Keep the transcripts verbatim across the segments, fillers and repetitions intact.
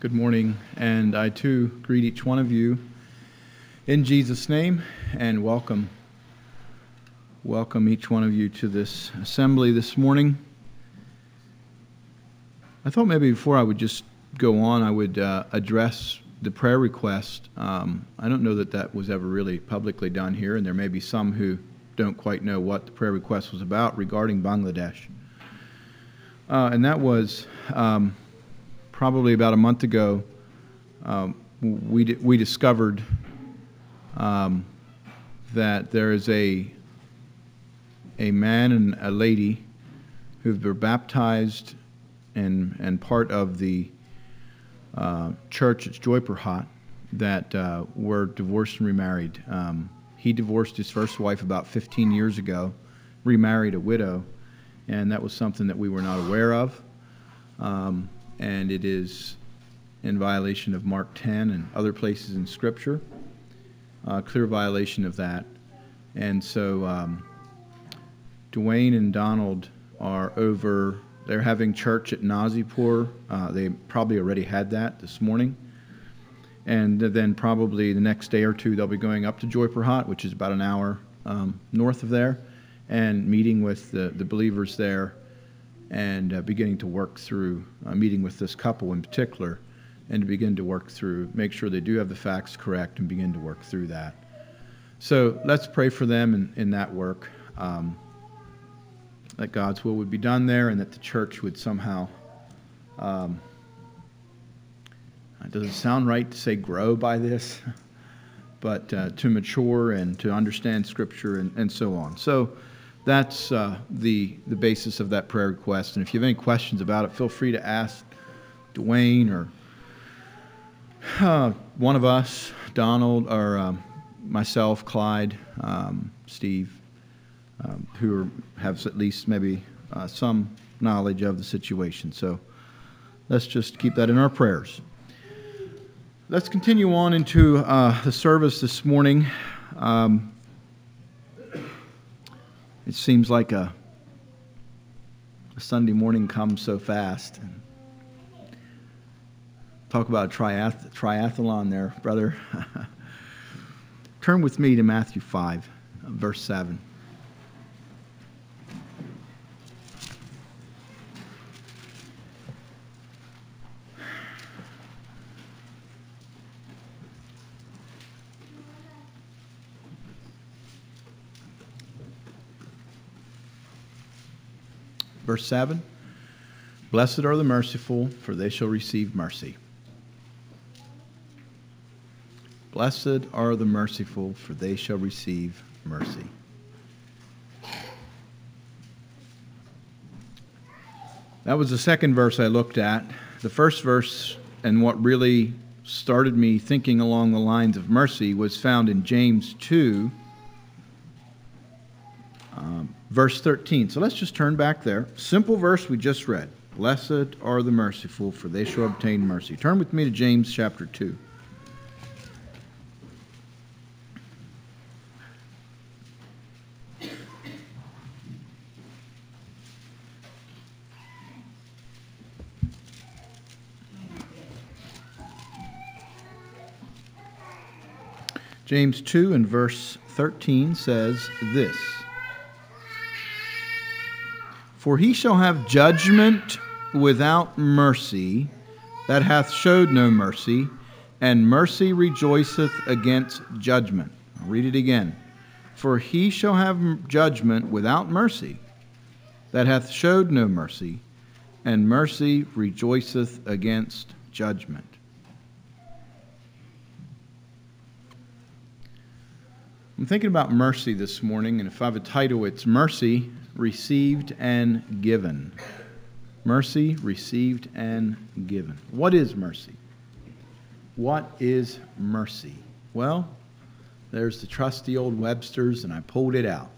Good morning, and I too greet each one of you in Jesus' name, and welcome. Welcome each one of you to this assembly this morning. I thought maybe before I would just go on, I would uh, address the prayer request. Um, I don't know that that was ever really publicly done here, and there may be some who don't quite know what the prayer request was about regarding Bangladesh. Uh, and that was... Um, Probably about a month ago, um, we d- we discovered um, that there is a a man and a lady who were baptized and and part of the uh, church at Joypurhat that uh, were divorced and remarried. Um, he divorced his first wife about fifteen years ago, remarried a widow, and that was something that we were not aware of. Um, and it is in violation of Mark ten and other places in Scripture, uh, clear violation of that. And so um, Dwayne and Donald are over, they're having church at Nazipur. Uh, they probably already had that this morning. And then probably the next day or two, they'll be going up to Joypurhat, which is about an hour um, north of there, and meeting with the, the believers there, and uh, beginning to work through, uh, meeting with this couple in particular, and to begin to work through, make sure they do have the facts correct and begin to work through that. So let's pray for them in, in that work, um, that God's will would be done there, and that the church would somehow, um, it doesn't sound right to say grow by this, but uh, to mature and to understand Scripture and, and so on. So That's uh, the the basis of that prayer request. And if you have any questions about it, feel free to ask Dwayne or uh, one of us, Donald, or um, myself, Clyde, um, Steve, um, who are, have at least maybe uh, some knowledge of the situation. So let's just keep that in our prayers. Let's continue on into uh, the service this morning. Um, It seems like a, a Sunday morning comes so fast. And talk about a triath- triathlon there, brother. Turn with me to Matthew five, verse seven. Verse seven, blessed are the merciful, for they shall receive mercy. Blessed are the merciful, for they shall receive mercy. That was the second verse I looked at. The first verse, and what really started me thinking along the lines of mercy, was found in James two, Um, verse thirteen. So let's just turn back there. Simple verse we just read. Blessed are the merciful, for they shall obtain mercy. Turn with me to James chapter two. James two and verse thirteen says this. For he shall have judgment without mercy that hath showed no mercy, and mercy rejoiceth against judgment. I'll read it again. For he shall have judgment without mercy that hath showed no mercy, and mercy rejoiceth against judgment. I'm thinking about mercy this morning, and if I have a title, it's Mercy Received and Given. Mercy received and given. What is mercy? What is mercy? Well, there's the trusty old Webster's, and I pulled it out.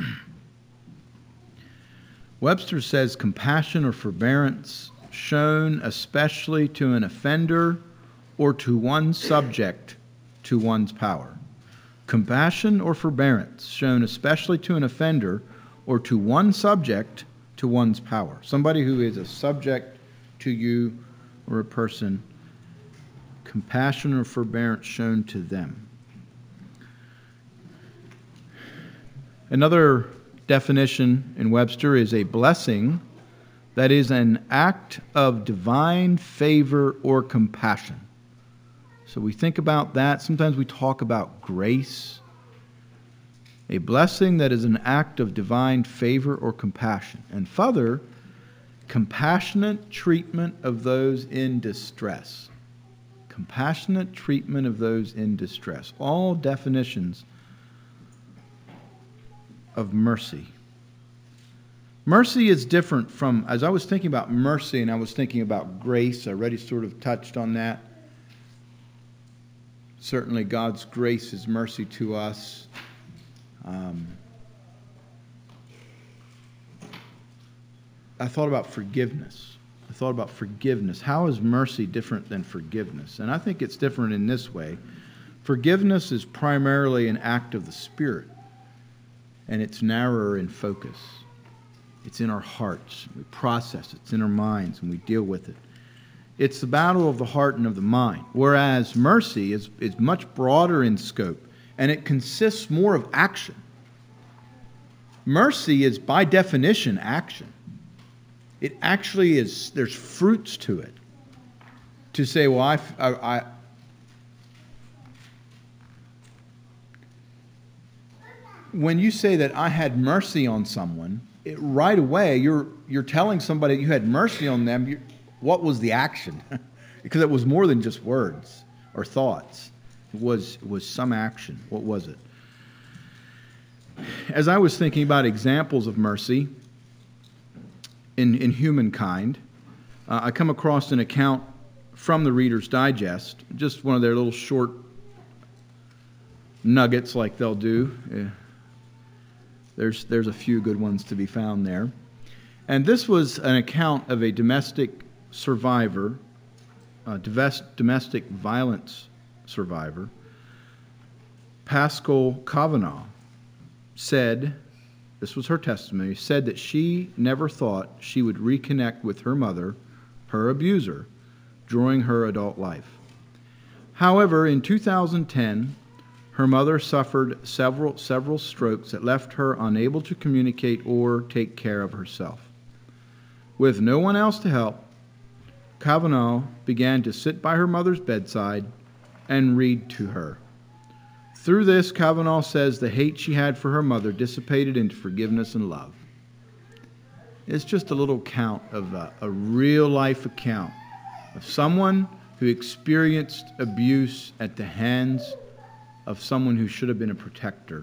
Webster says compassion or forbearance shown especially to an offender or to one subject to one's power. Compassion or forbearance shown especially to an offender or to one subject to one's power. Somebody who is a subject to you or a person compassion or forbearance shown to them. Another definition in Webster is a blessing that is an act of divine favor or compassion. So we think about that. Sometimes we talk about grace. A blessing that is an act of divine favor or compassion. And further, compassionate treatment of those in distress. Compassionate treatment of those in distress. All definitions of mercy. Mercy is different from, as I was thinking about mercy and I was thinking about grace, I already sort of touched on that. Certainly God's grace is mercy to us. Um, I thought about forgiveness. I thought about forgiveness. How is mercy different than forgiveness? And I think it's different in this way. Forgiveness is primarily an act of the Spirit, and it's narrower in focus. It's in our hearts. We process it. It's in our minds, and we deal with it. It's the battle of the heart and of the mind, whereas mercy is, is much broader in scope, and it consists more of action. Mercy is, by definition, action. It actually is, there's fruits to it. To say, well, I, I, I when you say that I had mercy on someone, it, right away you're you're telling somebody you had mercy on them. You, what was the action? Because it was more than just words or thoughts. It was it was some action. What was it? As I was thinking about examples of mercy in in humankind, uh, I come across an account from the Reader's Digest, just one of their little short nuggets like they'll do. Uh, There's there's a few good ones to be found there. And this was an account of a domestic survivor, a domestic violence survivor. Pascal Kavanaugh said, this was her testimony, said that she never thought she would reconnect with her mother, her abuser, during her adult life. However, in two thousand ten, her mother suffered several several strokes that left her unable to communicate or take care of herself. With no one else to help, Kavanaugh began to sit by her mother's bedside and read to her. Through this, Kavanaugh says the hate she had for her mother dissipated into forgiveness and love. It's just a little account of a, a real-life account of someone who experienced abuse at the hands of someone who should have been a protector.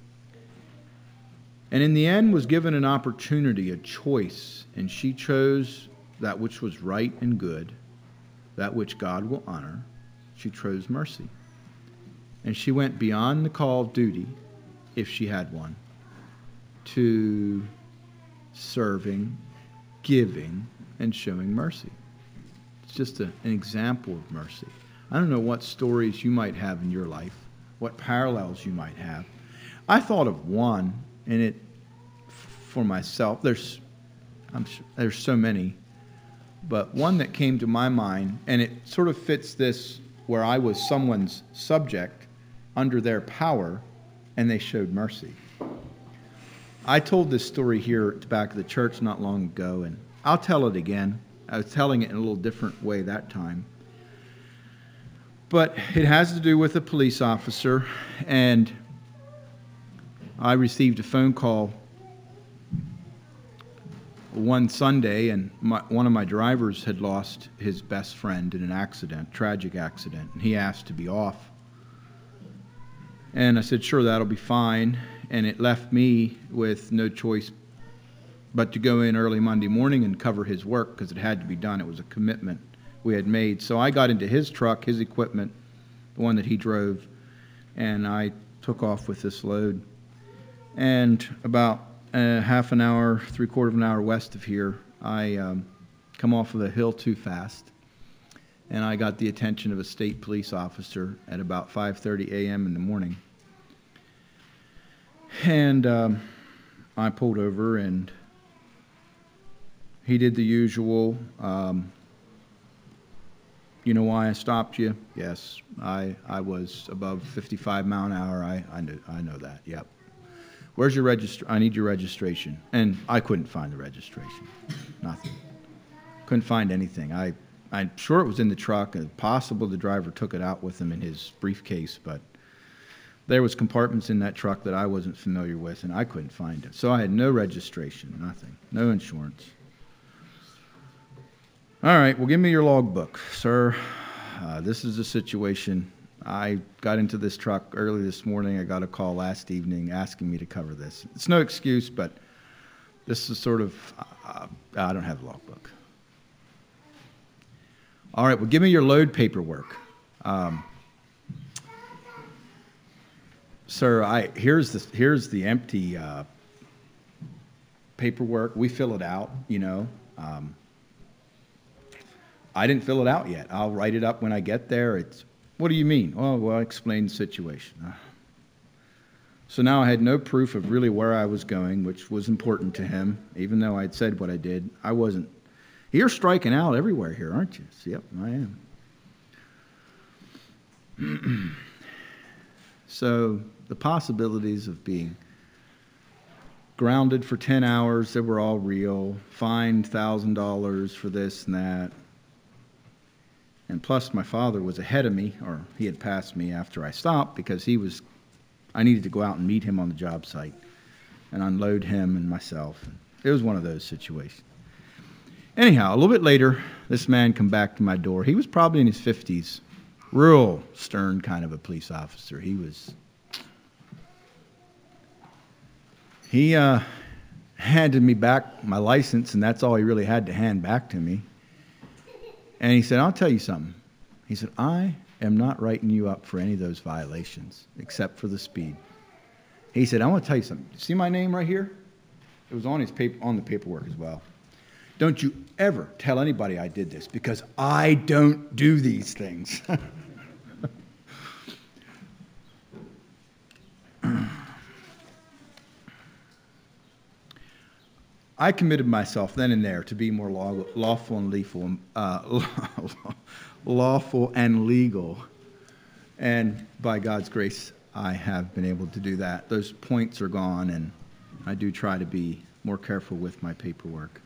And in the end was given an opportunity, a choice, and she chose that which was right and good, that which God will honor. She chose mercy. And she went beyond the call of duty, if she had one, to serving, giving, and showing mercy. It's just a, an example of mercy. I don't know what stories you might have in your life, what parallels you might have. I thought of one, and it, for myself, there's, I'm sure, there's so many, but one that came to my mind, and it sort of fits this, where I was someone's subject under their power, and they showed mercy. I told this story here at the back of the church not long ago, and I'll tell it again. I was telling it in a little different way that time. But it has to do with a police officer, and I received a phone call one Sunday, and my, one of my drivers had lost his best friend in an accident, tragic accident, and he asked to be off. And I said, sure, that'll be fine. And it left me with no choice but to go in early Monday morning and cover his work because it had to be done. It was a commitment we had made. So I got into his truck, his equipment, the one that he drove, and I took off with this load. And about a half an hour, three quarter of an hour west of here, I um, come off of the hill too fast, and I got the attention of a state police officer at about five thirty a.m. in the morning. And um, I pulled over, and he did the usual. Um, You know why I stopped you? Yes, I I was above fifty-five mile an hour. I I know I know that. Yep. Where's your register? I need your registration. And I couldn't find the registration. Nothing. Couldn't find anything. I I'm sure it was in the truck. And possible the driver took it out with him in his briefcase, but there was compartments in that truck that I wasn't familiar with, and I couldn't find it. So I had no registration, nothing, no insurance. All right, well, give me your logbook, sir. Uh, this is the situation. I got into this truck early this morning. I got a call last evening asking me to cover this. It's no excuse, but this is sort of, uh, I don't have a logbook. All right, well, give me your load paperwork. Um, sir, I here's the, here's the empty uh, paperwork. We fill it out, you know. Um, I didn't fill it out yet. I'll write it up when I get there. It's, what do you mean? Oh, well, I explained the situation. Uh, so now I had no proof of really where I was going, which was important to him, even though I'd said what I did. I wasn't. You're striking out everywhere here, aren't you? Yep, I am. So the possibilities of being grounded for ten hours, they were all real, fined one thousand dollars for this and that. And plus, my father was ahead of me, or he had passed me after I stopped, because he was, I needed to go out and meet him on the job site and unload him and myself. It was one of those situations. Anyhow, a little bit later, this man come back to my door. He was probably in his fifties, real stern kind of a police officer. He was, he uh, handed me back my license, and that's all he really had to hand back to me. And he said, I'll tell you something. He said, I am not writing you up for any of those violations, except for the speed. He said, I want to tell you something. See my name right here? It was on his paper, on the paperwork as well. Don't you ever tell anybody I did this, because I don't do these things. I committed myself then and there to be more law, lawful and lethal, uh, lawful and legal, and by God's grace, I have been able to do that. Those points are gone, and I do try to be more careful with my paperwork.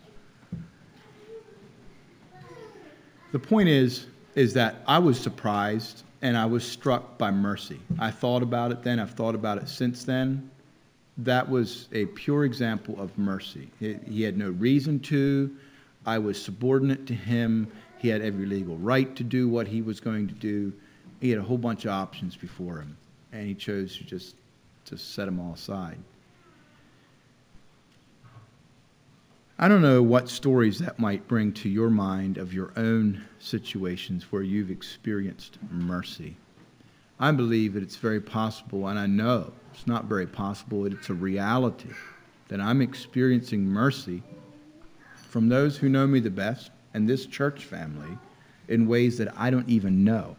The point is, is that I was surprised, and I was struck by mercy. I thought about it then. I've thought about it since then. That was a pure example of mercy. He had no reason to. I was subordinate to him. He had every legal right to do what he was going to do. He had a whole bunch of options before him, and he chose to just to set them all aside. I don't know what stories that might bring to your mind of your own situations where you've experienced mercy. I believe that it's very possible, and I know it's not very possible, that it's a reality, that I'm experiencing mercy from those who know me the best and this church family in ways that I don't even know.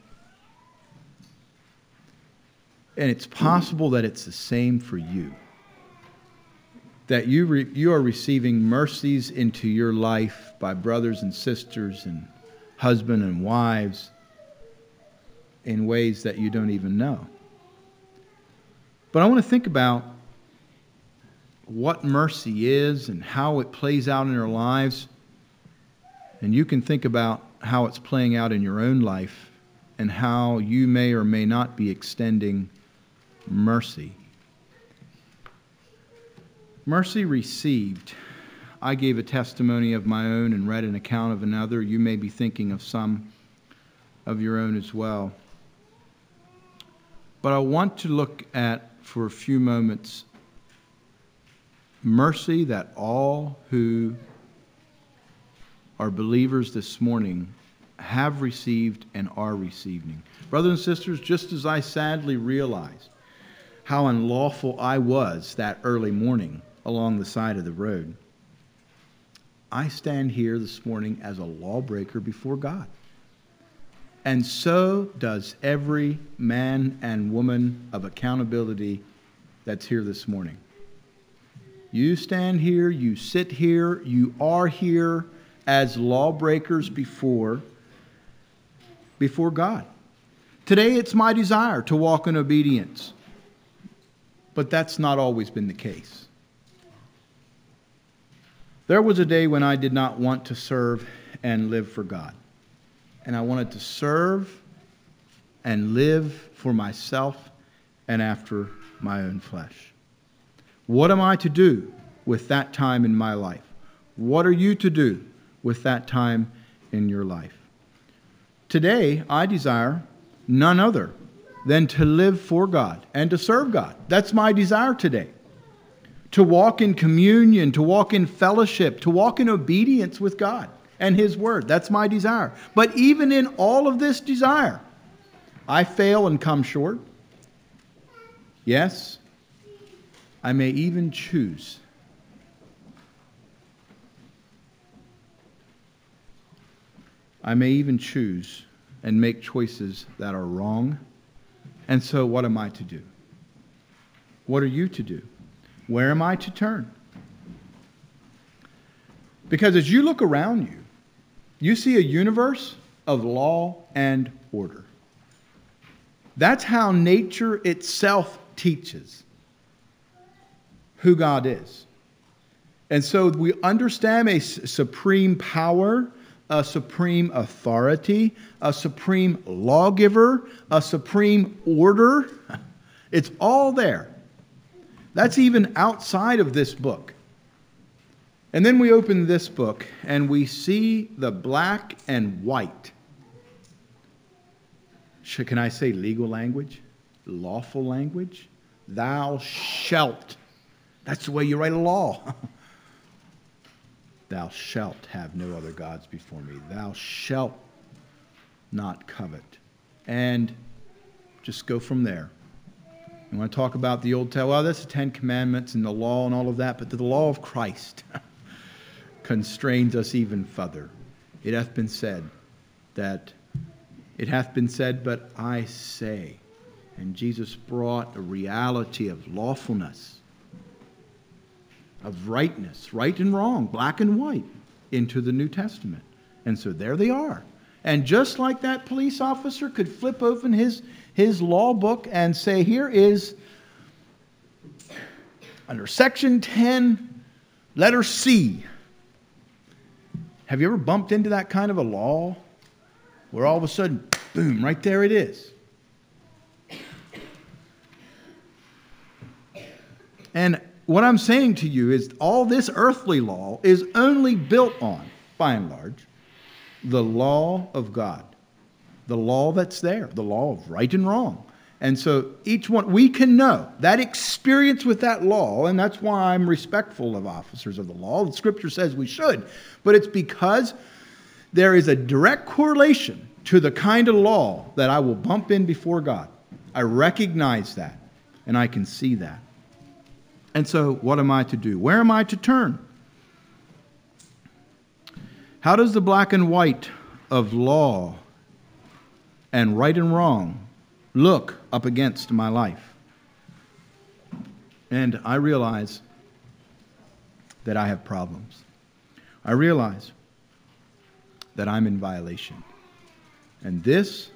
And it's possible that it's the same for you. That you re, you are receiving mercies into your life by brothers and sisters and husband and wives in ways that you don't even know. But I want to think about what mercy is and how it plays out in our lives. And you can think about how it's playing out in your own life and how you may or may not be extending mercy. Mercy received. I gave a testimony of my own and read an account of another. You may be thinking of some of your own as well. But I want to look at, for a few moments, mercy that all who are believers this morning have received and are receiving. Brothers and sisters, just as I sadly realized how unlawful I was that early morning along the side of the road, I stand here this morning as a lawbreaker before God. And so does every man and woman of accountability that's here this morning. You stand here, you sit here, you are here as lawbreakers before before God. Today it's my desire to walk in obedience. But that's not always been the case. There was a day when I did not want to serve and live for God. And I wanted to serve and live for myself and after my own flesh. What am I to do with that time in my life? What are you to do with that time in your life? Today, I desire none other than to live for God and to serve God. That's my desire today. To walk in communion, to walk in fellowship, to walk in obedience with God and His Word. That's my desire. But even in all of this desire, I fail and come short. Yes, I may even choose I may even choose and make choices that are wrong. And so what am I to do? What are you to do? Where am I to turn? Because as you look around you, you see a universe of law and order. That's how nature itself teaches who God is. And so we understand a supreme power, a supreme authority, a supreme lawgiver, a supreme order. It's all there. That's even outside of this book. And then we open this book and we see the black and white. Can I say legal language? Lawful language? Thou shalt. That's the way you write a law. Thou shalt have no other gods before me. Thou shalt not covet. And just go from there. You want to talk about the Old Testament? Well, that's the Ten Commandments and the law and all of that, but the law of Christ constrains us even further. It hath been said that, it hath been said, but I say. And Jesus brought a reality of lawfulness, of rightness, right and wrong, black and white, into the New Testament. And so there they are. And just like that police officer could flip open his, his law book and say, here is, under section ten, letter C. Have you ever bumped into that kind of a law where all of a sudden, boom, right there it is? And what I'm saying to you is all this earthly law is only built on, by and large, the law of God. The law that's there, the law of right and wrong. And so each one, we can know that experience with that law, and that's why I'm respectful of officers of the law. The Scripture says we should, but it's because there is a direct correlation to the kind of law that I will bump in before God. I recognize that, and I can see that. And so what am I to do? Where am I to turn? How does the black and white of law and right and wrong look up against my life? And I realize that I have problems. I realize that I'm in violation. And this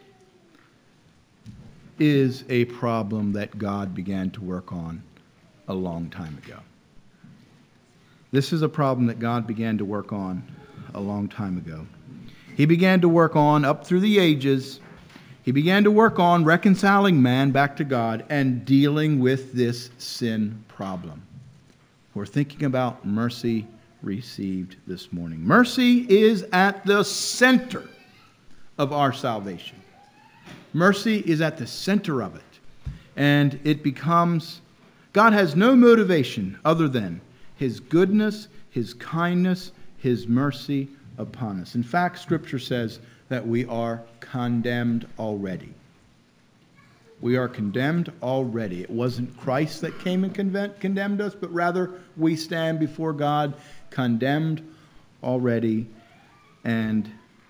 is a problem that God began to work on a long time ago. This is a problem that God began to work on a long time ago. He began to work on up through the ages. He began to work on reconciling man back to God and dealing with this sin problem. We're thinking about mercy received this morning. Mercy is at the center of our salvation. Mercy is at the center of it. And it becomes, God has no motivation other than His goodness, His kindness, His mercy upon us. In fact, Scripture says that we are condemned already. We are condemned already. It wasn't Christ that came and condemned us, but rather we stand before God condemned already, and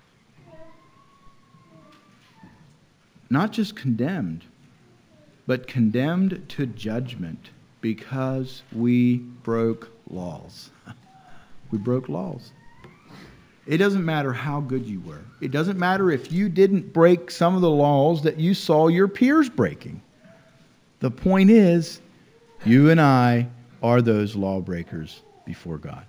not just condemned, but condemned to judgment because we broke laws. We broke laws. It doesn't matter how good you were. It doesn't matter if you didn't break some of the laws that you saw your peers breaking. The point is, you and I are those lawbreakers before God.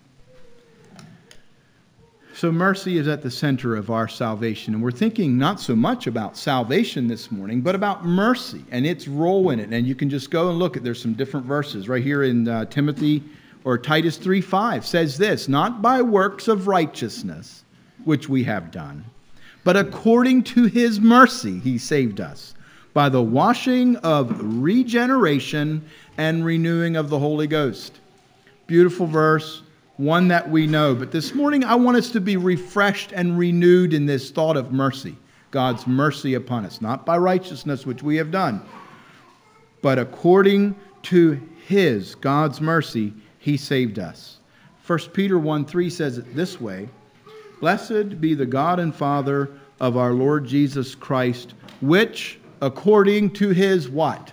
So mercy is at the center of our salvation. And we're thinking not so much about salvation this morning, but about mercy and its role in it. And you can just go and look at, there's some different verses. Right here in uh, Timothy or Titus three five says this, not by works of righteousness, which we have done, but according to his mercy he saved us, by the washing of regeneration and renewing of the Holy Ghost. Beautiful verse. One that we know. But this morning I want us to be refreshed and renewed in this thought of mercy. God's mercy upon us. Not by righteousness, which we have done, but according to his, God's mercy, he saved us. First Peter one three says it this way, blessed be the God and Father of our Lord Jesus Christ, which according to his what?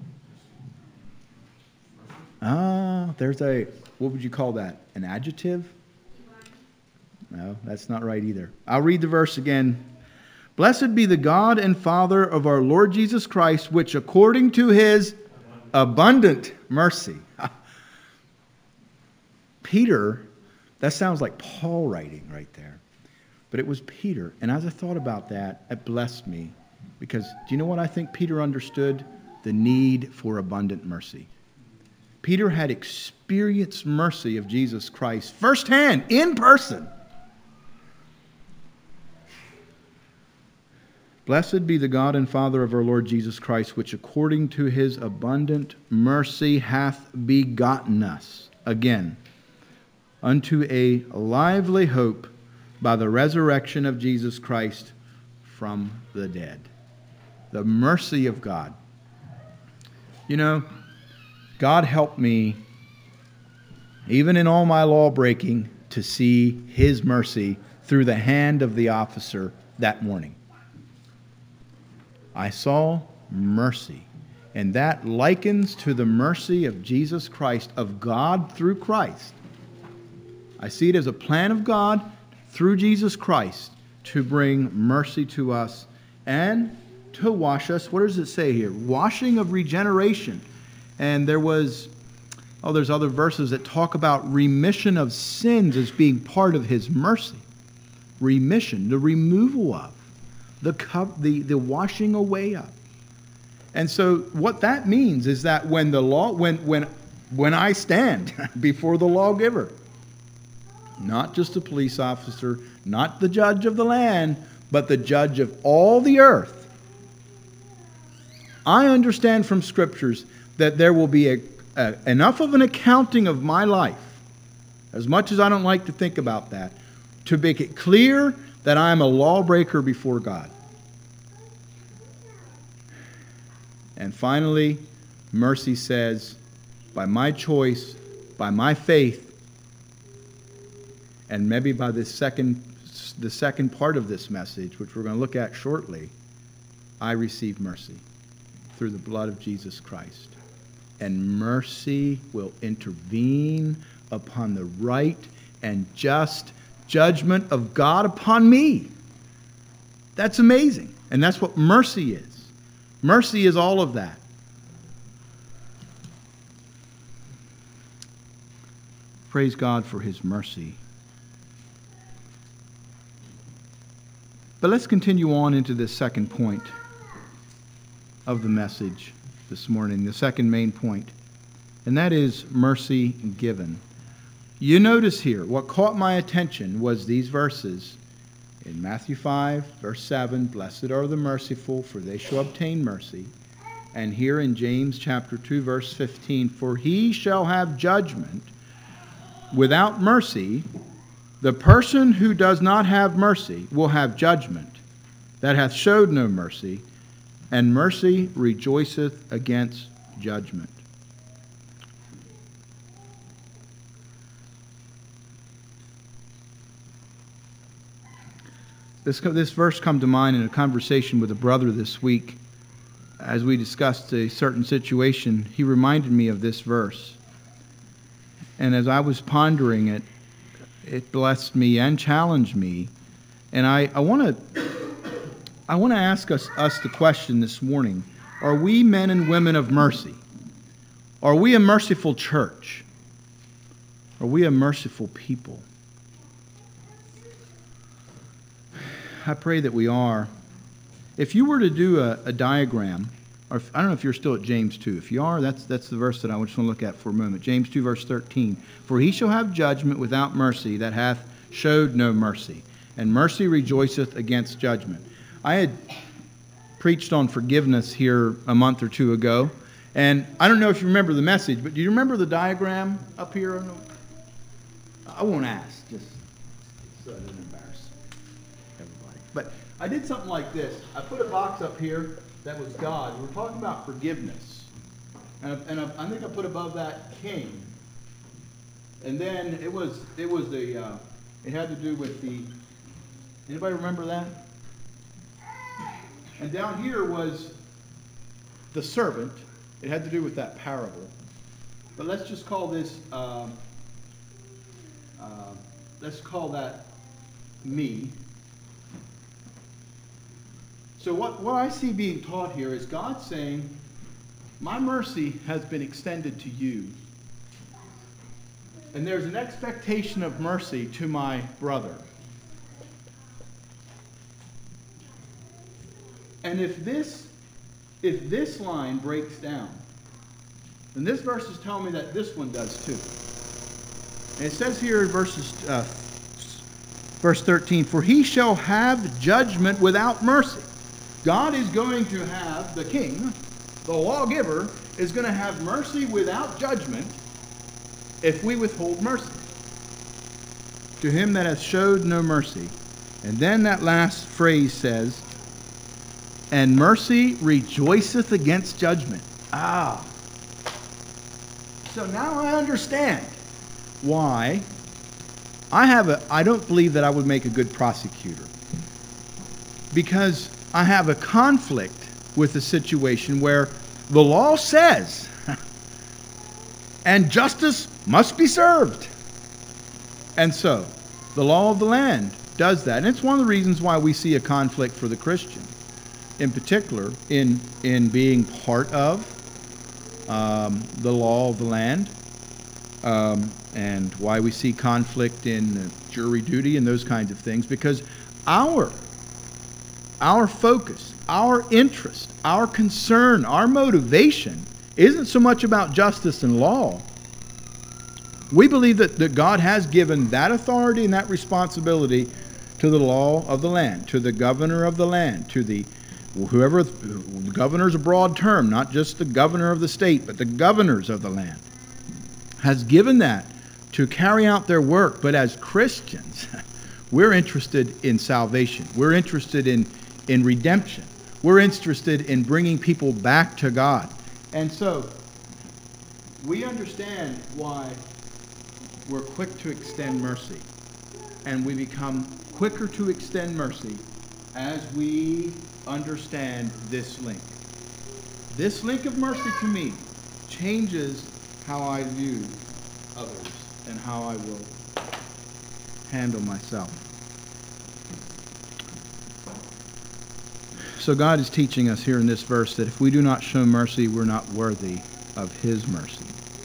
Ah, there's a, what would you call that? An adjective? No, that's not right either. I'll read the verse again. Blessed be the God and Father of our Lord Jesus Christ, which according to his abundant mercy. Peter, that sounds like Paul writing right there. But it was Peter. And as I thought about that, it blessed me. Because do you know what I think Peter understood? The need for abundant mercy. Peter had experienced mercy of Jesus Christ firsthand, in person. Blessed be the God and Father of our Lord Jesus Christ, which according to his abundant mercy hath begotten us, again, unto a lively hope by the resurrection of Jesus Christ from the dead. The mercy of God. You know, God helped me, even in all my law breaking, to see his mercy through the hand of the officer that morning. I saw mercy, and that likens to the mercy of Jesus Christ, of God through Christ. I see it as a plan of God through Jesus Christ to bring mercy to us and to wash us. What does it say here? Washing of regeneration. And there was, oh, there's other verses that talk about remission of sins as being part of his mercy. Remission, the removal of, the, the, the washing away of. And so what that means is that when the law, when, when, when I stand before the lawgiver, not just the police officer, not the judge of the land, but the judge of all the earth, I understand from scriptures that there will be a, a, enough of an accounting of my life, as much as I don't like to think about that, to make it clear that I am a lawbreaker before God. And finally, mercy says, by my choice, by my faith, and maybe by this second, the second part of this message, which we're going to look at shortly, I receive mercy through the blood of Jesus Christ. And mercy will intervene upon the right and just judgment of God upon me. That's amazing. And that's what mercy is. Mercy is all of that. Praise God for his mercy. But let's continue on into this second point of the message this morning, the second main point, and that is mercy given. You notice here, what caught my attention was these verses in Matthew five, verse seven, blessed are the merciful, for they shall obtain mercy. And here in James chapter two, verse fifteen, for he shall have judgment without mercy. The person who does not have mercy will have judgment that hath showed no mercy, and mercy rejoiceth against judgment. This, this verse come to mind in a conversation with a brother this week. As we discussed a certain situation, he reminded me of this verse. And as I was pondering it, it blessed me and challenged me. And I, I want to I want to ask us, us the question this morning. Are we men and women of mercy? Are we a merciful church? Are we a merciful people? I pray that we are. If you were to do a, a diagram, or if, I don't know if you're still at James two. If you are, that's that's the verse that I just want to look at for a moment. James two, verse thirteen. For he shall have judgment without mercy that hath showed no mercy, and mercy rejoiceth against judgment. I had preached on forgiveness here a month or two ago, and I don't know if you remember the message, but do you remember the diagram up here? I won't ask, just so I don't embarrass everybody. But I did something like this. I put a box up here that was God. We're talking about forgiveness. And, I, and I, I think I put above that King. And then it was it was the uh, it had to do with the, anybody remember that? And down here was the servant. It had to do with that parable. But let's just call this uh, uh, let's call that me. So what, what I see being taught here is God saying, my mercy has been extended to you. And there's an expectation of mercy to my brother. And if this, if this line breaks down, then this verse is telling me that this one does too. And it says here in verses, uh, verse thirteen, for he shall have judgment without mercy. God is going to have, the king, the lawgiver, is going to have mercy without judgment if we withhold mercy. To him that hath showed no mercy. And then that last phrase says, and mercy rejoiceth against judgment. Ah. So now I understand why I have a, I don't believe that I would make a good prosecutor. Because I have a conflict with a situation where the law says, and justice must be served. And so, the law of the land does that. And it's one of the reasons why we see a conflict for the Christian, in particular, in, in being part of um, the law of the land, um, and why we see conflict in uh, jury duty and those kinds of things, because our Our focus, our interest, our concern, our motivation isn't so much about justice and law. We believe that, that God has given that authority and that responsibility to the law of the land, to the governor of the land, to the whoever, the governor is a broad term, not just the governor of the state, but the governors of the land, has given that to carry out their work. But as Christians, we're interested in salvation. We're interested in in redemption. We're interested in bringing people back to God. And so, we understand why we're quick to extend mercy. And we become quicker to extend mercy as we understand this link. This link of mercy to me changes how I view others and how I will handle myself. So God is teaching us here in this verse that if we do not show mercy, we're not worthy of his mercy.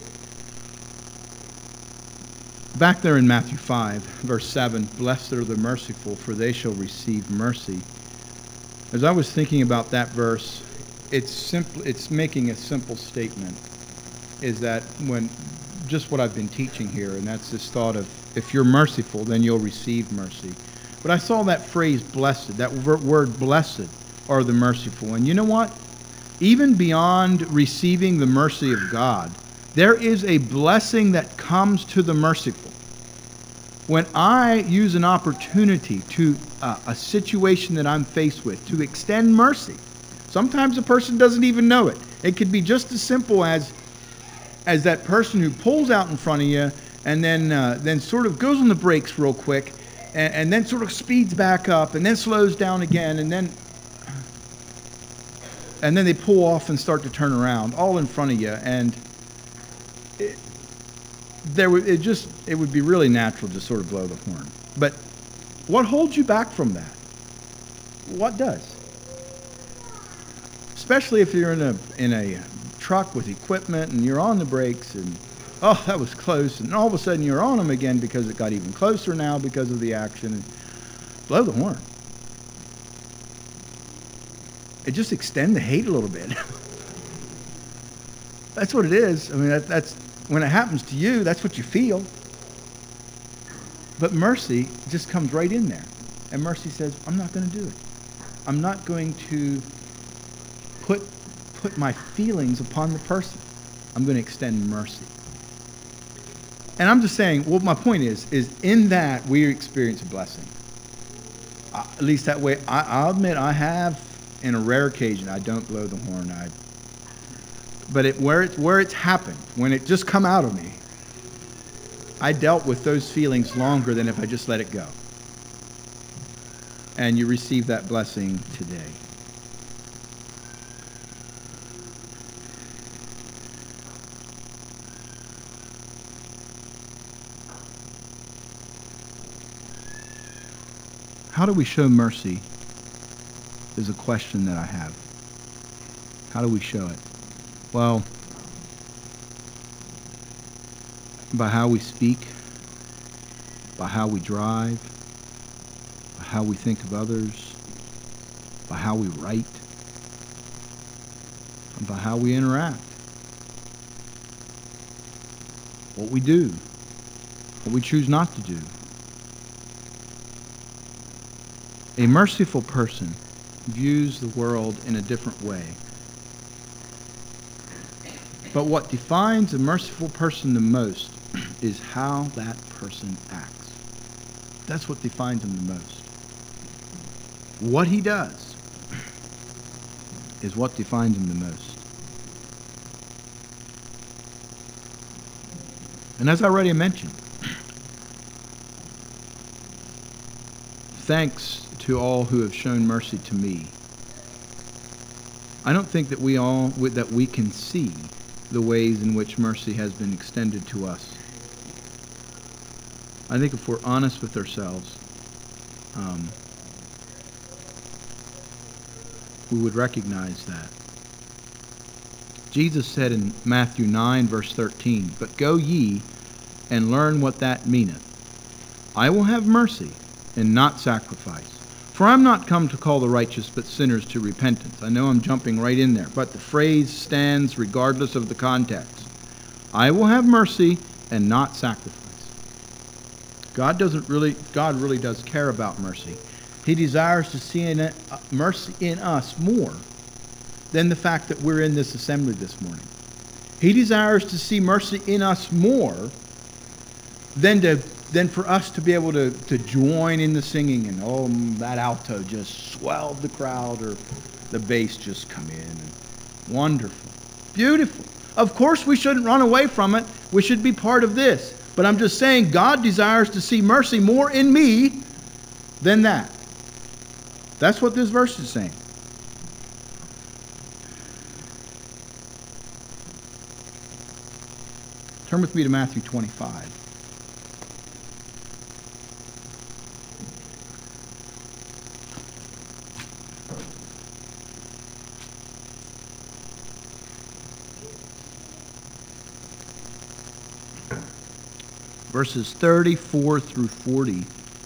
Back there in Matthew five, verse seven, blessed are the merciful, for they shall receive mercy. As I was thinking about that verse, it's simple, it's making a simple statement, is that when, just what I've been teaching here, and that's this thought of, if you're merciful, then you'll receive mercy. But I saw that phrase, blessed, that word blessed, are the merciful. And you know what? Even beyond receiving the mercy of God, there is a blessing that comes to the merciful. When I use an opportunity to uh, a situation that I'm faced with to extend mercy, sometimes a person doesn't even know it. It could be just as simple as as that person who pulls out in front of you and then uh, then sort of goes on the brakes real quick and, and then sort of speeds back up and then slows down again and then and then they pull off and start to turn around all in front of you. And it, there would it just it would be really natural to sort of blow the horn. But what holds you back from that? What does? Especially if you're in a in a truck with equipment and you're on the brakes and oh, that was close, and all of a sudden you're on them again because it got even closer now because of the action. And blow the horn. It just extend the hate a little bit. That's what it is. I mean, that, that's when it happens to you, that's what you feel. But mercy just comes right in there. And mercy says, I'm not going to do it. I'm not going to put put my feelings upon the person. I'm going to extend mercy. And I'm just saying, well, my point is, is in that we experience a blessing. Uh, at least that way, I, I'll admit I have, in a rare occasion, I don't blow the horn. I, but it, where, it, where it's happened, when it just come out of me, I dealt with those feelings longer than if I just let it go. And you receive that blessing today. How do we show mercy is a question that I have. How do we show it? Well, by how we speak, by how we drive, by how we think of others, by how we write, and by how we interact. What we do, what we choose not to do. A merciful person views the world in a different way. But what defines a merciful person the most is how that person acts. That's what defines him the most. What he does is what defines him the most. And as I already mentioned, thanks to all who have shown mercy to me. I don't think that we all that we can see the ways in which mercy has been extended to us. I think if we're honest with ourselves, um, we would recognize that. Jesus said in Matthew nine, verse thirteen, "But go ye and learn what that meaneth. I will have mercy and not sacrifice. For I'm not come to call the righteous, but sinners to repentance." I know I'm jumping right in there, but the phrase stands regardless of the context. I will have mercy and not sacrifice. God doesn't really, God really does care about mercy. He desires to see in it, uh, mercy in us more than the fact that we're in this assembly this morning. He desires to see mercy in us more than to than for us to be able to, to join in the singing and, oh, that alto just swelled the crowd, or the bass just come in. And wonderful. Beautiful. Of course we shouldn't run away from it. We should be part of this. But I'm just saying God desires to see mercy more in me than that. That's what this verse is saying. Turn with me to Matthew twenty-five. Verses thirty-four through forty.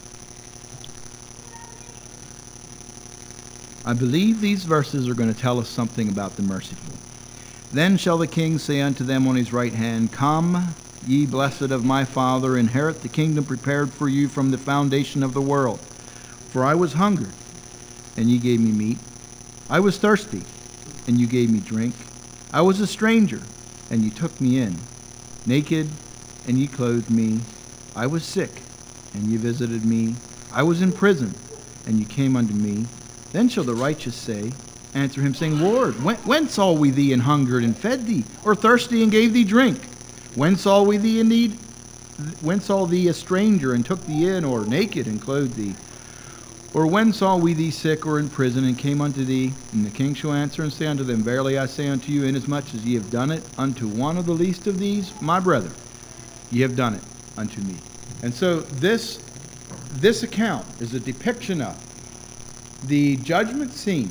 I believe these verses are going to tell us something about the merciful. Then shall the king say unto them on his right hand, Come, ye blessed of my Father, inherit the kingdom prepared for you from the foundation of the world. For I was hungered, and ye gave me meat. I was thirsty, and you gave me drink. I was a stranger, and ye took me in. Naked, and ye clothed me. I was sick, and ye visited me. I was in prison, and ye came unto me. Then shall the righteous say, answer him, saying, Lord, when, when saw we thee and hungered and fed thee, or thirsty and gave thee drink? When saw we thee in need? When saw thee a stranger and took thee in, or naked and clothed thee? Or when saw we thee sick or in prison and came unto thee? And the king shall answer and say unto them, Verily I say unto you, inasmuch as ye have done it unto one of the least of these, my brethren, ye have done it unto me. And so this, this account is a depiction of the judgment scene.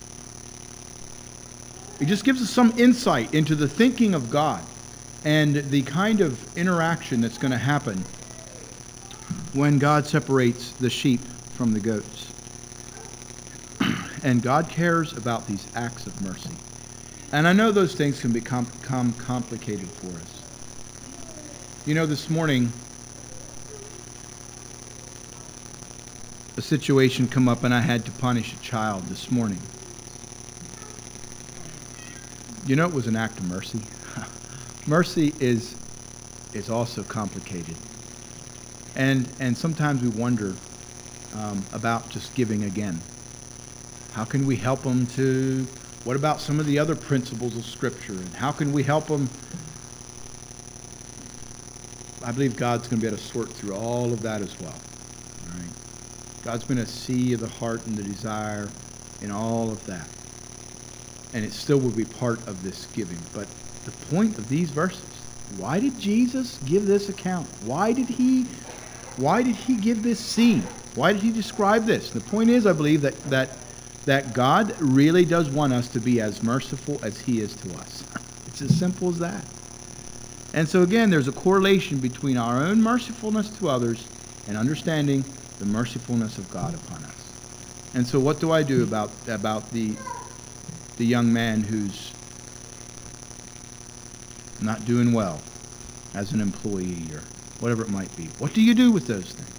It just gives us some insight into the thinking of God and the kind of interaction that's going to happen when God separates the sheep from the goats. And God cares about these acts of mercy. And I know those things can become, become complicated for us. You know, this morning, a situation come up and I had to punish a child this morning. You know, it was an act of mercy. Mercy is is also complicated. And and sometimes we wonder um, about just giving again. How can we help them to, what about some of the other principles of Scripture? And how can we help them? I believe God's going to be able to sort through all of that as well. All right? God's going to see the heart and the desire in all of that. And it still will be part of this giving. But the point of these verses, why did Jesus give this account? Why did he, why did he give this scene? Why did he describe this? The point is, I believe, that, that, that God really does want us to be as merciful as he is to us. It's as simple as that. And so again, there's a correlation between our own mercifulness to others and understanding the mercifulness of God upon us. And so what do I do about, about the, the young man who's not doing well as an employee or whatever it might be? What do you do with those things?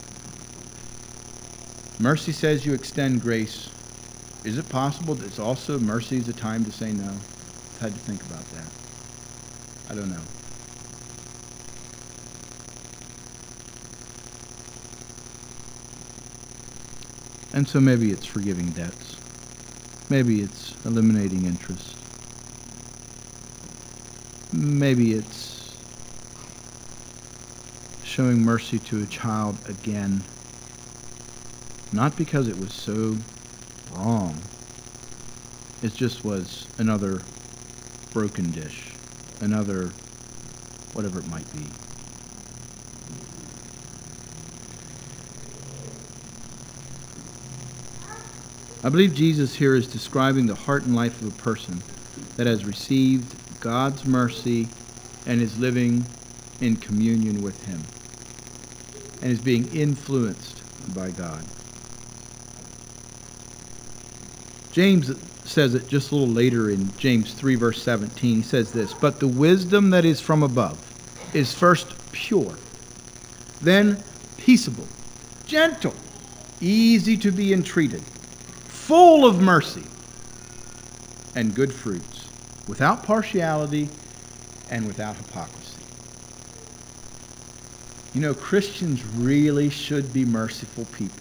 Mercy says you extend grace. Is it possible that it's also mercy is a time to say no? I've had to think about that. I don't know. And so maybe it's forgiving debts. Maybe it's eliminating interest. Maybe it's showing mercy to a child again. Not because it was so wrong. It just was another broken dish. Another whatever it might be. I believe Jesus here is describing the heart and life of a person that has received God's mercy and is living in communion with him and is being influenced by God. James says it just a little later in James three, verse seventeen. He says this, "But the wisdom that is from above is first pure, then peaceable, gentle, easy to be entreated, full of mercy and good fruits, without partiality and without hypocrisy." You know, Christians really should be merciful people.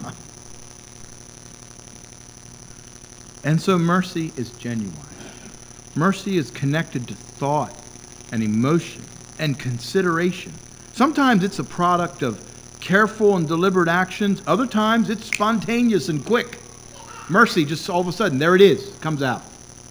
And so mercy is genuine. Mercy is connected to thought and emotion and consideration. Sometimes it's a product of careful and deliberate actions. Other times it's spontaneous and quick. Mercy, just all of a sudden, there it is, comes out.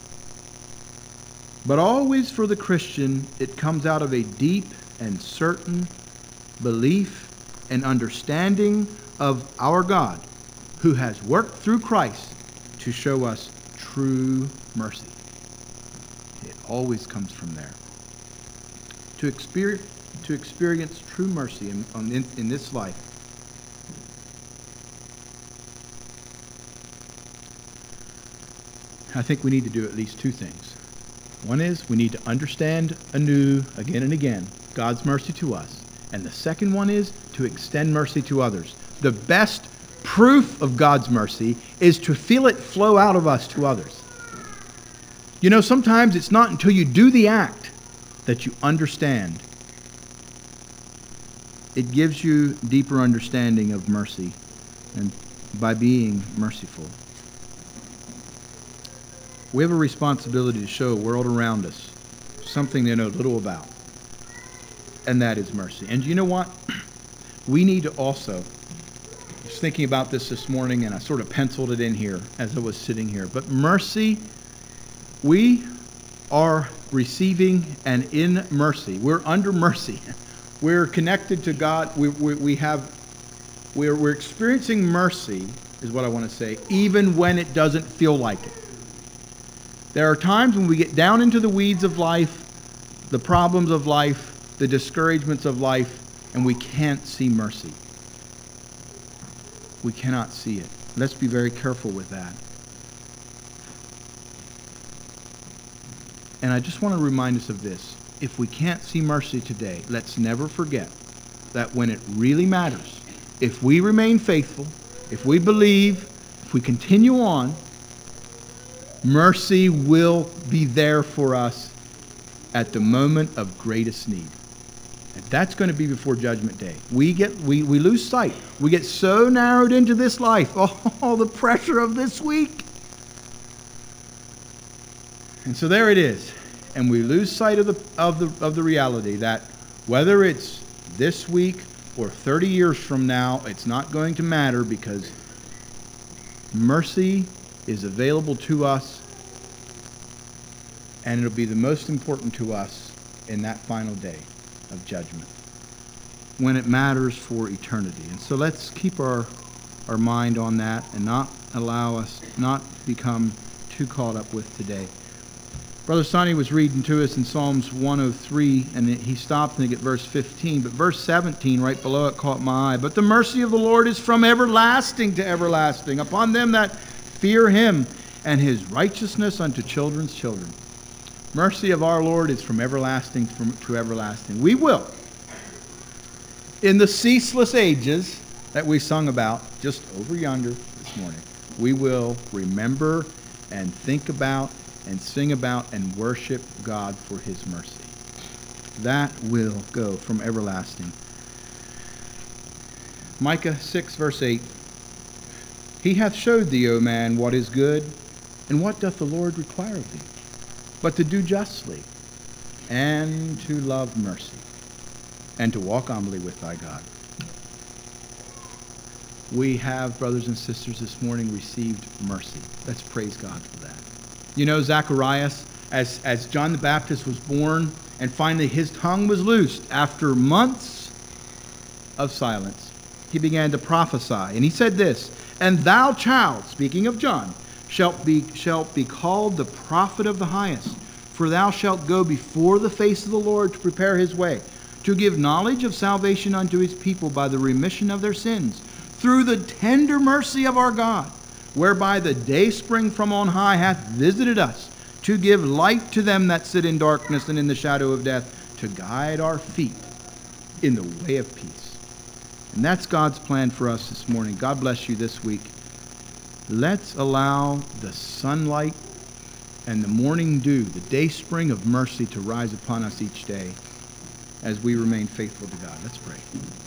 But always for the Christian, it comes out of a deep and certain belief and understanding of our God, who has worked through Christ to show us true mercy. It always comes from there. To experience, to experience true mercy in, in, in this life, I think we need to do at least two things. One is we need to understand anew, again and again, God's mercy to us. And the second one is to extend mercy to others. The best proof of God's mercy is to feel it flow out of us to others. You know, sometimes it's not until you do the act that you understand. It gives you deeper understanding of mercy and by being merciful. We have a responsibility to show a world around us something they know little about, and that is mercy. And you know what? We need to also, I was thinking about this this morning, and I sort of penciled it in here as I was sitting here, but mercy, we are receiving, and in mercy, we're under mercy We're connected to God. We, we, we have, we're, we're experiencing mercy, is what I want to say, even when it doesn't feel like it. There are times when we get down into the weeds of life, the problems of life, the discouragements of life, and we can't see mercy. We cannot see it. Let's be very careful with that. And I just want to remind us of this. If we can't see mercy today, let's never forget that when it really matters, if we remain faithful, if we believe, if we continue on, mercy will be there for us at the moment of greatest need. And that's going to be before Judgment Day. We get we, we lose sight. We get so narrowed into this life. Oh, the pressure of this week. And so there it is. And we lose sight of the of the of the reality that whether it's this week or thirty years from now, it's not going to matter, because mercy is available to us, and it'll be the most important to us in that final day of judgment, when it matters for eternity. And so let's keep our our mind on that and not allow us, not become too caught up with today. Brother Sonny was reading to us in Psalms one oh three, and he stopped, I think, at verse fifteen. But verse seventeen, right below it, caught my eye. But the mercy of the Lord is from everlasting to everlasting upon them that fear him, and his righteousness unto children's children. Mercy of our Lord is from everlasting to everlasting. We will, in the ceaseless ages that we sung about just over yonder this morning, we will remember and think about and sing about and worship God for his mercy. That will go from everlasting. Micah six, verse eight. He hath showed thee, O man, what is good, and what doth the Lord require of thee, but to do justly, and to love mercy, and to walk humbly with thy God. We have, brothers and sisters, this morning received mercy. Let's praise God for that. You know, Zacharias, as, as John the Baptist was born, and finally his tongue was loosed after months of silence, he began to prophesy. And he said this, and thou, child, speaking of John, shalt be, shalt be called the prophet of the highest, for thou shalt go before the face of the Lord to prepare his way, to give knowledge of salvation unto his people by the remission of their sins, through the tender mercy of our God, whereby the day spring from on high hath visited us, to give light to them that sit in darkness and in the shadow of death, to guide our feet in the way of peace. And that's God's plan for us this morning. God bless you this week. Let's allow the sunlight and the morning dew, the day spring of mercy, to rise upon us each day as we remain faithful to God. Let's pray.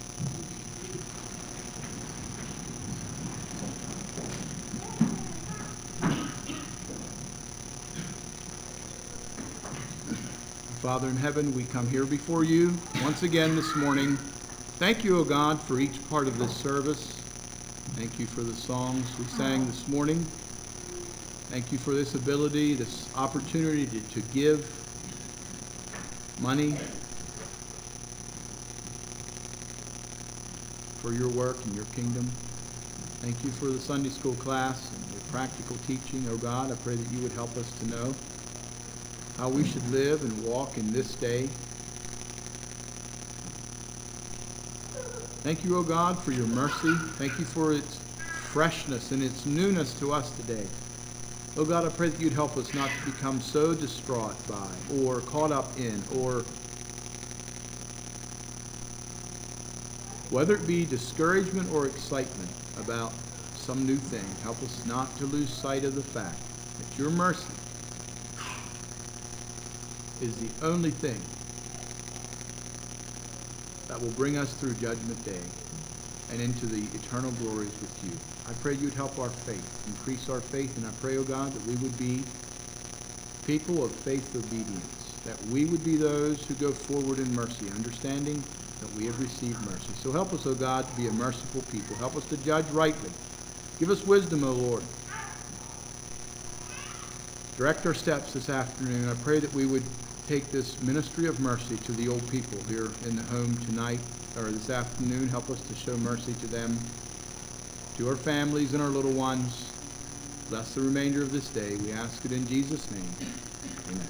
Father in heaven, we come here before you once again this morning. Thank you, O God, for each part of this service. Thank you for the songs we sang this morning. Thank you for this ability, this opportunity to, to give money for your work and your kingdom. Thank you for the Sunday school class and the practical teaching, O God. I pray that you would help us to know how we should live and walk in this day. Thank you, O God, for your mercy. Thank you for its freshness and its newness to us today. O God, I pray that you'd help us not to become so distraught by or caught up in, or whether it be discouragement or excitement about some new thing. Help us not to lose sight of the fact that your mercy is the only thing that will bring us through Judgment Day and into the eternal glories with you. I pray you'd help our faith, increase our faith, and I pray, O God, that we would be people of faith obedience, that we would be those who go forward in mercy, understanding that we have received mercy. So help us, O God, to be a merciful people. Help us to judge rightly. Give us wisdom, O Lord. Direct our steps this afternoon. I pray that we would take this ministry of mercy to the old people here in the home tonight or this afternoon. Help us to show mercy to them, to our families and our little ones. Bless the remainder of this day. We ask it in Jesus' name. Amen.